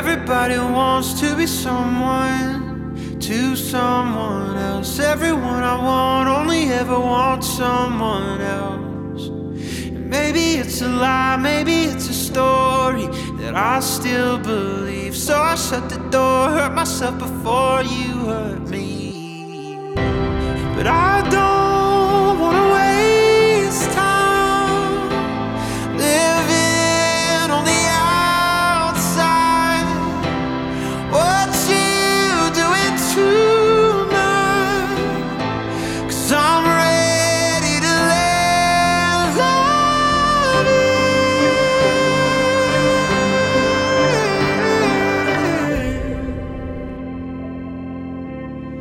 Everybody wants to be someone to someone else. Everyone I want only ever wants someone else. And maybe it's a lie, maybe it's a story that I still believe. So I shut the door, hurt myself before you hurt me.